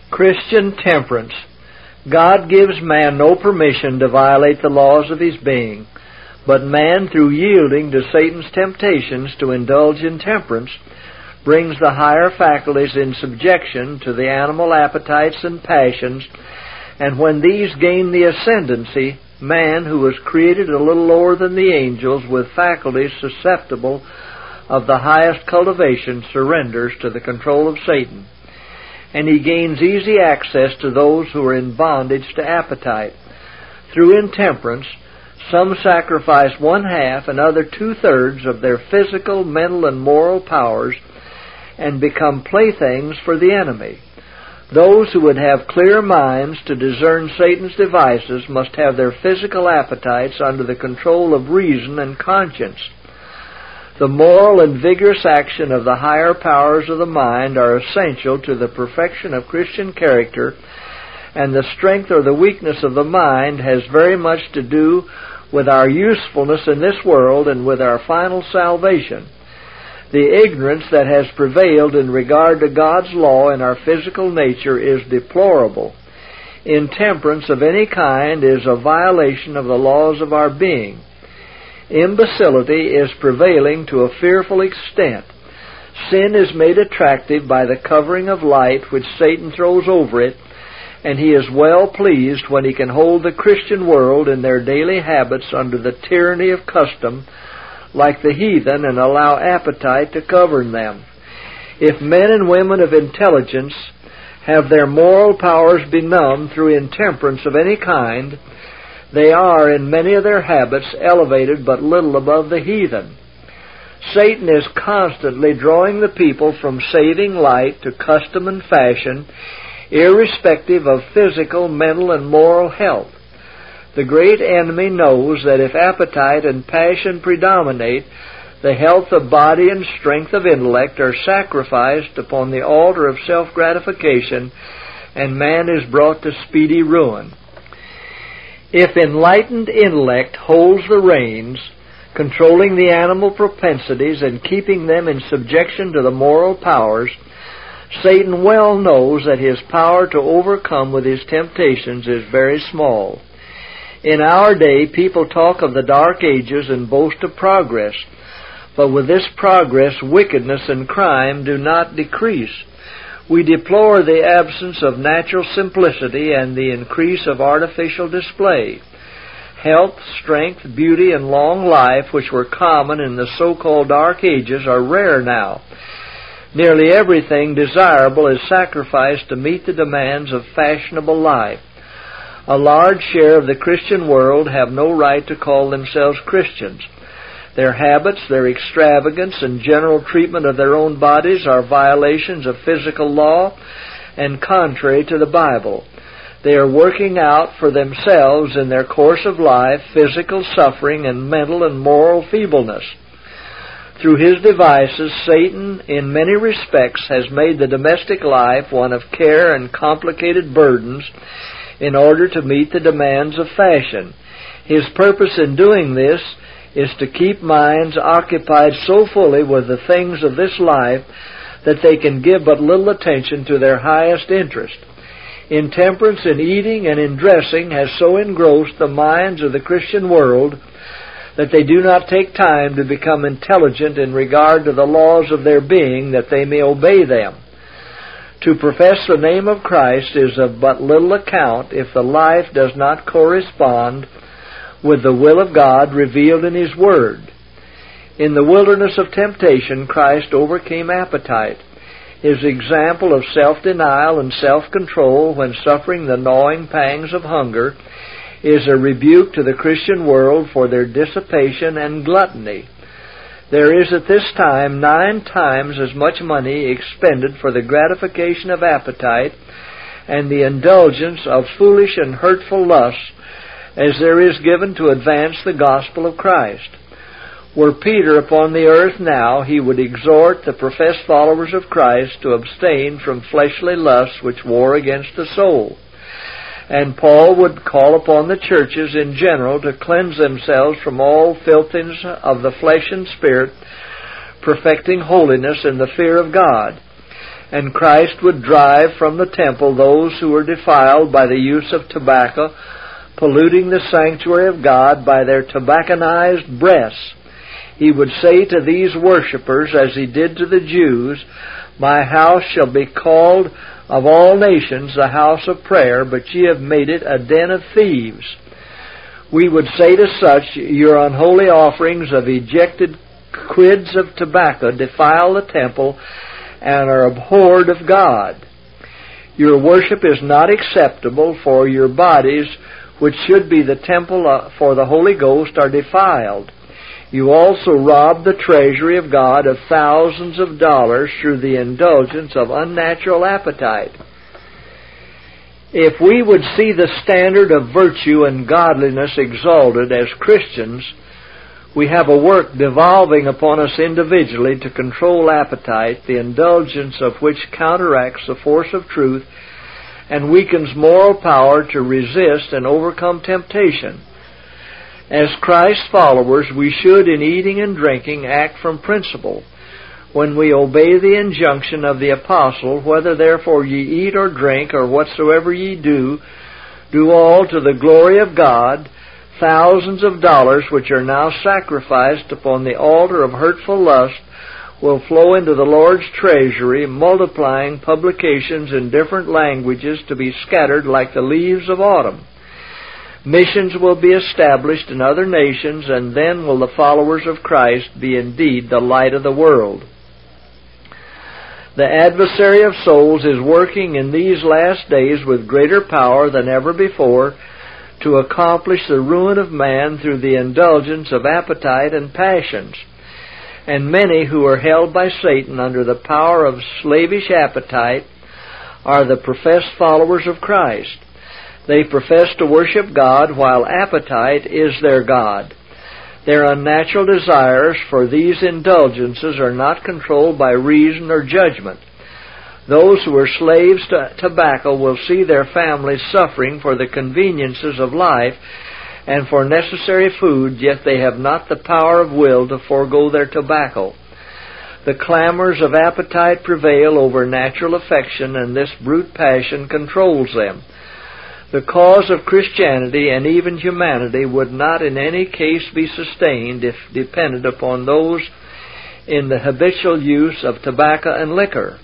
Christian temperance. God gives man no permission to violate the laws of his being, but man, through yielding to Satan's temptations to indulge in temperance, brings the higher faculties in subjection to the animal appetites and passions, and when these gain the ascendancy, man, who was created a little lower than the angels with faculties susceptible of the highest cultivation, surrenders to the control of Satan, and he gains easy access to those who are in bondage to appetite. Through intemperance, some sacrifice 1/2 and other 2/3 of their physical, mental, and moral powers and become playthings for the enemy. Those who would have clear minds to discern Satan's devices must have their physical appetites under the control of reason and conscience. The moral and vigorous action of the higher powers of the mind are essential to the perfection of Christian character, and the strength or the weakness of the mind has very much to do with our usefulness in this world and with our final salvation. The ignorance that has prevailed in regard to God's law in our physical nature is deplorable. Intemperance of any kind is a violation of the laws of our being. Imbecility is prevailing to a fearful extent. Sin is made attractive by the covering of light which Satan throws over it, and he is well pleased when he can hold the Christian world in their daily habits under the tyranny of custom, like the heathen, and allow appetite to govern them. If men and women of intelligence have their moral powers benumbed through intemperance of any kind, they are, in many of their habits, elevated but little above the heathen. Satan is constantly drawing the people from saving light to custom and fashion, irrespective of physical, mental, and moral health. The great enemy knows that if appetite and passion predominate, the health of body and strength of intellect are sacrificed upon the altar of self-gratification, and man is brought to speedy ruin. If enlightened intellect holds the reins, controlling the animal propensities and keeping them in subjection to the moral powers, Satan well knows that his power to overcome with his temptations is very small. In our day, people talk of the Dark Ages and boast of progress, but with this progress, wickedness and crime do not decrease. We deplore the absence of natural simplicity and the increase of artificial display. Health, strength, beauty, and long life, which were common in the so-called Dark Ages, are rare now. Nearly everything desirable is sacrificed to meet the demands of fashionable life. A large share of the Christian world have no right to call themselves Christians. Their habits, their extravagance, and general treatment of their own bodies are violations of physical law and contrary to the Bible. They are working out for themselves in their course of life physical suffering and mental and moral feebleness. Through his devices, Satan, in many respects, has made the domestic life one of care and complicated burdens in order to meet the demands of fashion. His purpose in doing this is to keep minds occupied so fully with the things of this life that they can give but little attention to their highest interest. Intemperance in eating and in dressing has so engrossed the minds of the Christian world that they do not take time to become intelligent in regard to the laws of their being, that they may obey them. To profess the name of Christ is of but little account if the life does not correspond with the will of God revealed in His Word. In the wilderness of temptation, Christ overcame appetite. His example of self-denial and self-control when suffering the gnawing pangs of hunger is a rebuke to the Christian world for their dissipation and gluttony. There is at this time 9 times as much money expended for the gratification of appetite and the indulgence of foolish and hurtful lusts as there is given to advance the gospel of Christ. Were Peter upon the earth now, he would exhort the professed followers of Christ to abstain from fleshly lusts which war against the soul. And Paul would call upon the churches in general to cleanse themselves from all filthiness of the flesh and spirit, perfecting holiness in the fear of God. and Christ would drive from the temple those who were defiled by the use of tobacco, polluting the sanctuary of God by their tobacconized breaths. He would say to these worshippers, as he did to the Jews, "My house shall be called of all nations a house of prayer, but ye have made it a den of thieves." We would say to such, "Your unholy offerings of ejected quids of tobacco defile the temple and are abhorred of God. Your worship is not acceptable, for your bodies, which should be the temple for the Holy Ghost, are defiled. You also rob the treasury of God of thousands of dollars through the indulgence of unnatural appetite." If we would see the standard of virtue and godliness exalted as Christians, we have a work devolving upon us individually to control appetite, the indulgence of which counteracts the force of truth and weakens moral power to resist and overcome temptation. As Christ's followers, we should, in eating and drinking, act from principle. When we obey the injunction of the apostle, "Whether therefore ye eat or drink, or whatsoever ye do, do all to the glory of God," thousands of dollars which are now sacrificed upon the altar of hurtful lust will flow into the Lord's treasury, multiplying publications in different languages to be scattered like the leaves of autumn. Missions will be established in other nations, and then will the followers of Christ be indeed the light of the world. The adversary of souls is working in these last days with greater power than ever before to accomplish the ruin of man through the indulgence of appetite and passions. And many who are held by Satan under the power of slavish appetite are the professed followers of Christ. They profess to worship God while appetite is their God. Their unnatural desires for these indulgences are not controlled by reason or judgment. Those who are slaves to tobacco will see their families suffering for the conveniences of life and for necessary food, yet they have not the power of will to forego their tobacco. The clamors of appetite prevail over natural affection, and this brute passion controls them. The cause of Christianity and even humanity would not in any case be sustained if dependent upon those in the habitual use of tobacco and liquor.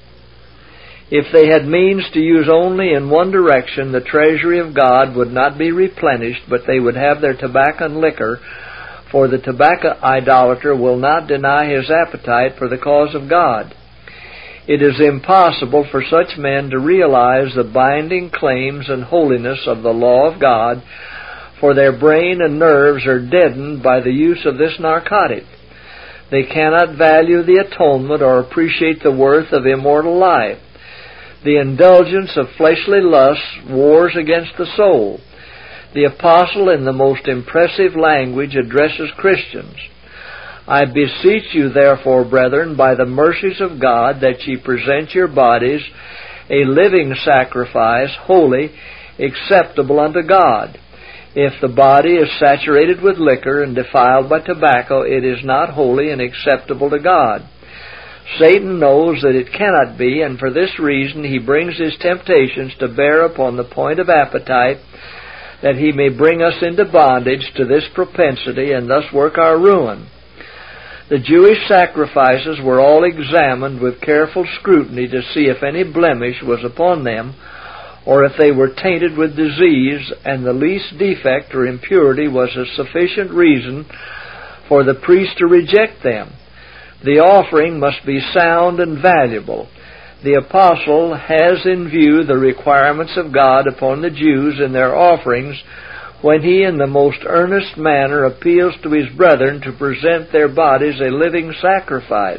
If they had means to use only in one direction, the treasury of God would not be replenished, but they would have their tobacco and liquor, for the tobacco idolater will not deny his appetite for the cause of God. It is impossible for such men to realize the binding claims and holiness of the law of God, for their brain and nerves are deadened by the use of this narcotic. They cannot value the atonement or appreciate the worth of immortal life. The indulgence of fleshly lusts wars against the soul. The apostle, in the most impressive language, addresses Christians. "I beseech you, therefore, brethren, by the mercies of God, that ye present your bodies a living sacrifice, holy, acceptable unto God. If the body is saturated with liquor and defiled by tobacco, it is not holy and acceptable to God." Satan knows that it cannot be, and for this reason he brings his temptations to bear upon the point of appetite, that he may bring us into bondage to this propensity and thus work our ruin. The Jewish sacrifices were all examined with careful scrutiny to see if any blemish was upon them, or if they were tainted with disease, and the least defect or impurity was a sufficient reason for the priest to reject them. The offering must be sound and valuable. The apostle has in view the requirements of God upon the Jews in their offerings when he in the most earnest manner appeals to his brethren to present their bodies a living sacrifice.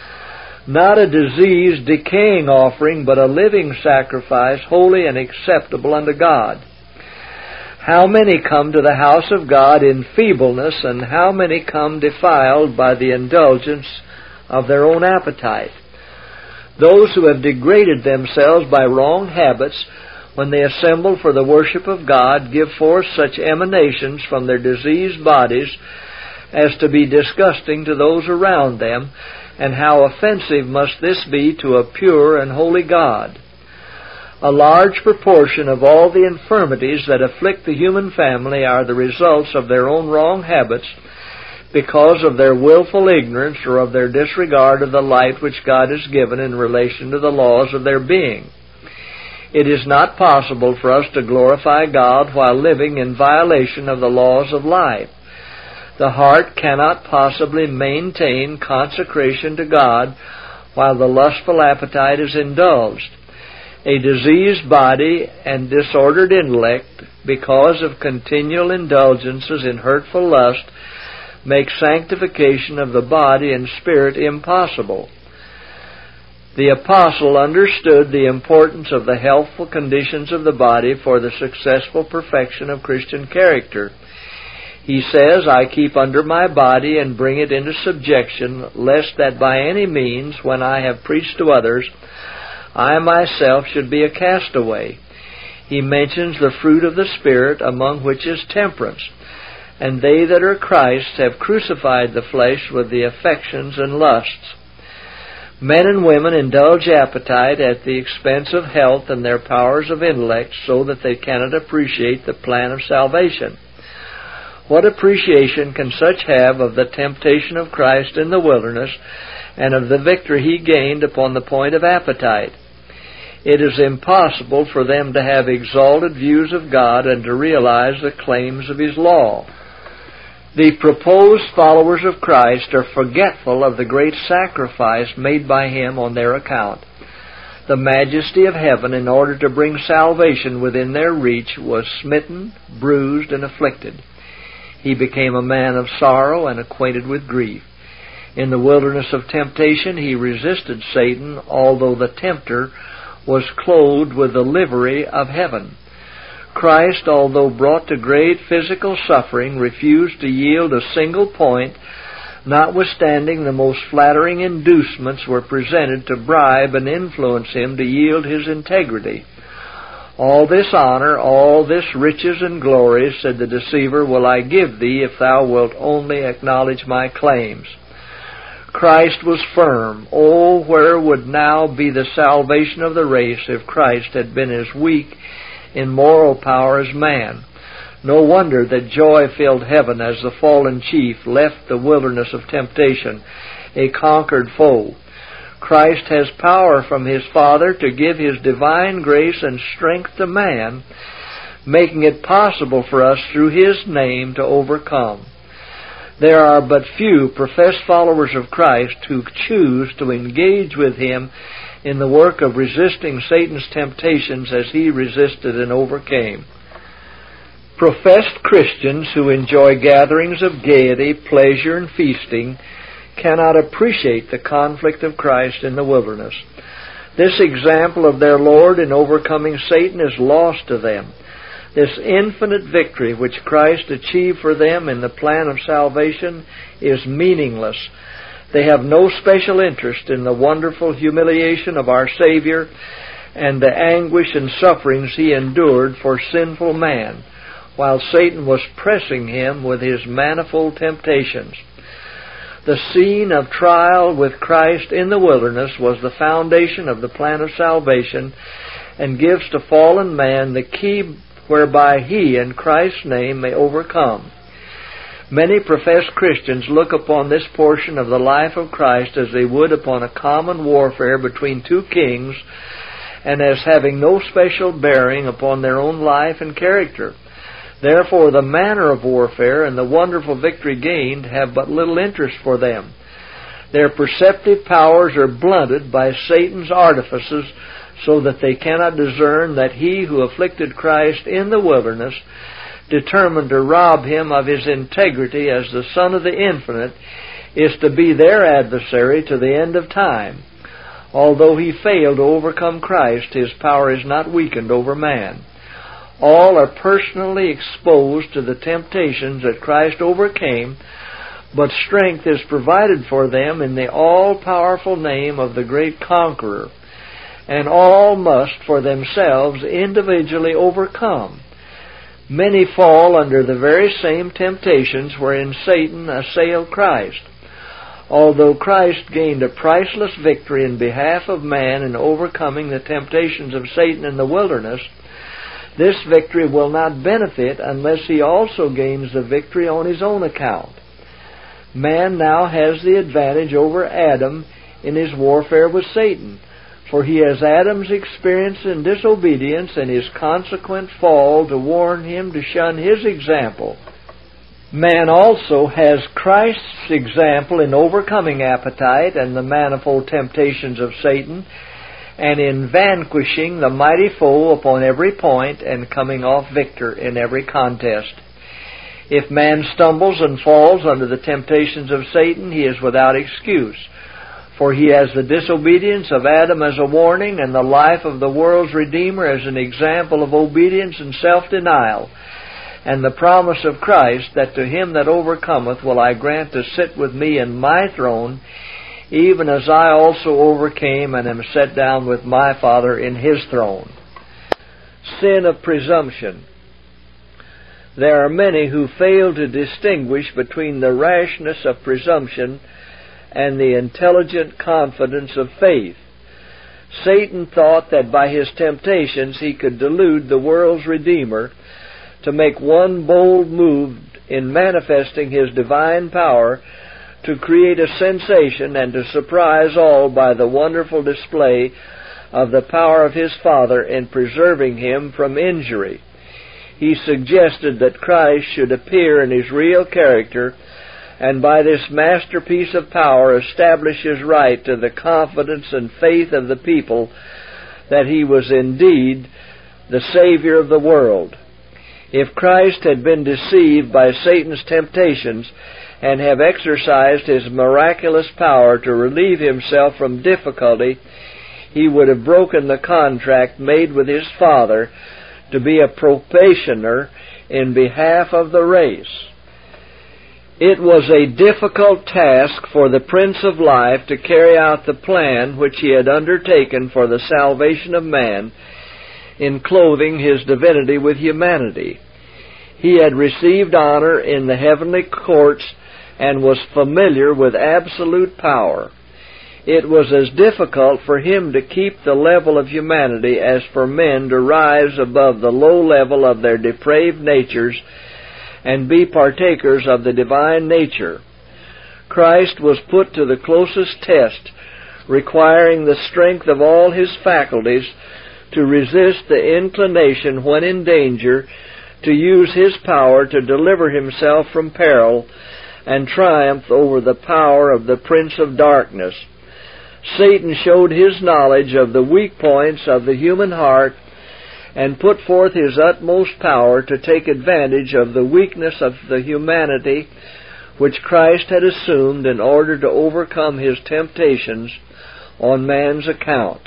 Not a diseased, decaying offering, but a living sacrifice, holy and acceptable unto God. How many come to the house of God in feebleness, and how many come defiled by the indulgence of their own appetite. Those who have degraded themselves by wrong habits, when they assemble for the worship of God, give forth such emanations from their diseased bodies as to be disgusting to those around them, and how offensive must this be to a pure and holy God. A large proportion of all the infirmities that afflict the human family are the results of their own wrong habits, because of their willful ignorance or of their disregard of the light which God has given in relation to the laws of their being. It is not possible for us to glorify God while living in violation of the laws of life. The heart cannot possibly maintain consecration to God while the lustful appetite is indulged. A diseased body and disordered intellect, because of continual indulgences in hurtful lust, make sanctification of the body and spirit impossible. The apostle understood the importance of the healthful conditions of the body for the successful perfection of Christian character. He says, "I keep under my body and bring it into subjection, lest that by any means, when I have preached to others, I myself should be a castaway." He mentions the fruit of the Spirit, among which is temperance. And they that are Christ's have crucified the flesh with the affections and lusts. Men and women indulge appetite at the expense of health and their powers of intellect, so that they cannot appreciate the plan of salvation. What appreciation can such have of the temptation of Christ in the wilderness and of the victory He gained upon the point of appetite? It is impossible for them to have exalted views of God and to realize the claims of His law. The proposed followers of Christ are forgetful of the great sacrifice made by Him on their account. The majesty of heaven, in order to bring salvation within their reach, was smitten, bruised, and afflicted. He became a man of sorrow and acquainted with grief. In the wilderness of temptation, He resisted Satan, although the tempter was clothed with the livery of heaven. Christ, although brought to great physical suffering, refused to yield a single point, notwithstanding the most flattering inducements were presented to bribe and influence Him to yield His integrity. "All this honor, all this riches and glory," said the deceiver, "will I give thee if thou wilt only acknowledge my claims." Christ was firm. Oh, where would now be the salvation of the race if Christ had been as weak in moral power as man? No wonder that joy filled heaven as the fallen chief left the wilderness of temptation, a conquered foe. Christ has power from His Father to give His divine grace and strength to man, making it possible for us through His name to overcome. There are but few professed followers of Christ who choose to engage with Him in the work of resisting Satan's temptations as He resisted and overcame. Professed Christians who enjoy gatherings of gaiety, pleasure, and feasting cannot appreciate the conflict of Christ in the wilderness. This example of their Lord in overcoming Satan is lost to them. This infinite victory which Christ achieved for them in the plan of salvation is meaningless. They have no special interest in the wonderful humiliation of our Savior and the anguish and sufferings He endured for sinful man, while Satan was pressing Him with his manifold temptations. The scene of trial with Christ in the wilderness was the foundation of the plan of salvation and gives to fallen man the key whereby he, in Christ's name, may overcome. Many professed Christians look upon this portion of the life of Christ as they would upon a common warfare between two kings, and as having no special bearing upon their own life and character. Therefore, the manner of warfare and the wonderful victory gained have but little interest for them. Their perceptive powers are blunted by Satan's artifices, so that they cannot discern that He who afflicted Christ in the wilderness, determined to rob Him of His integrity as the Son of the Infinite, is to be their adversary to the end of time. Although He failed to overcome Christ, His power is not weakened over man. All are personally exposed to the temptations that Christ overcame, but strength is provided for them in the all-powerful name of the great Conqueror. And all must for themselves individually overcome. Many fall under the very same temptations wherein Satan assailed Christ. Although Christ gained a priceless victory in behalf of man in overcoming the temptations of Satan in the wilderness, this victory will not benefit unless he also gains the victory on his own account. Man now has the advantage over Adam in his warfare with Satan, for he has Adam's experience in disobedience and his consequent fall to warn him to shun his example. Man also has Christ's example in overcoming appetite and the manifold temptations of Satan, and in vanquishing the mighty foe upon every point and coming off victor in every contest. If man stumbles and falls under the temptations of Satan, he is without excuse, for he has the disobedience of Adam as a warning and the life of the world's Redeemer as an example of obedience and self-denial, and the promise of Christ that to him that overcometh will I grant to sit with me in my throne, even as I also overcame and am set down with my Father in his throne. Sin of presumption. There are many who fail to distinguish between the rashness of presumption and the intelligent confidence of faith. Satan thought that by his temptations he could delude the world's Redeemer to make one bold move in manifesting his divine power to create a sensation and to surprise all by the wonderful display of the power of his Father in preserving him from injury. He suggested that Christ should appear in his real character and by this masterpiece of power establish his right to the confidence and faith of the people that he was indeed the Savior of the world. If Christ had been deceived by Satan's temptations and have exercised his miraculous power to relieve himself from difficulty, he would have broken the contract made with his Father to be a propitiator in behalf of the race. It was a difficult task for the Prince of Life to carry out the plan which he had undertaken for the salvation of man in clothing his divinity with humanity. He had received honor in the heavenly courts and was familiar with absolute power. It was as difficult for him to keep the level of humanity as for men to rise above the low level of their depraved natures and be partakers of the divine nature. Christ was put to the closest test, requiring the strength of all his faculties to resist the inclination when in danger to use his power to deliver himself from peril and triumph over the power of the Prince of Darkness. Satan showed his knowledge of the weak points of the human heart and put forth his utmost power to take advantage of the weakness of the humanity which Christ had assumed in order to overcome his temptations on man's account.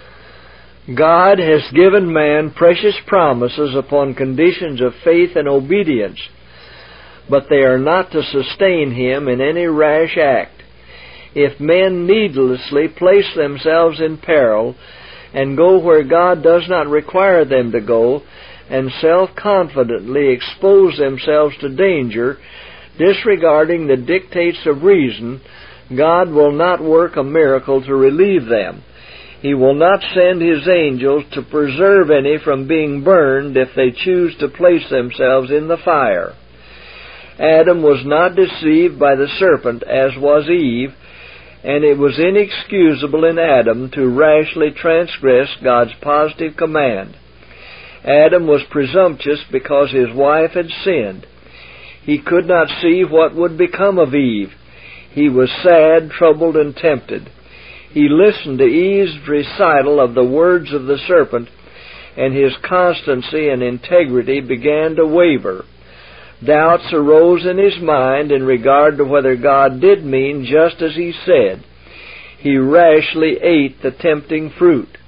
God has given man precious promises upon conditions of faith and obedience, but they are not to sustain him in any rash act. If men needlessly place themselves in peril and go where God does not require them to go, and self-confidently expose themselves to danger, disregarding the dictates of reason, God will not work a miracle to relieve them. He will not send his angels to preserve any from being burned if they choose to place themselves in the fire. Adam was not deceived by the serpent, as was Eve, and it was inexcusable in Adam to rashly transgress God's positive command. Adam was presumptuous because his wife had sinned. He could not see what would become of Eve. He was sad, troubled, and tempted. He listened to Eve's recital of the words of the serpent, and his constancy and integrity began to waver. Doubts arose in his mind in regard to whether God did mean just as he said. He rashly ate the tempting fruit.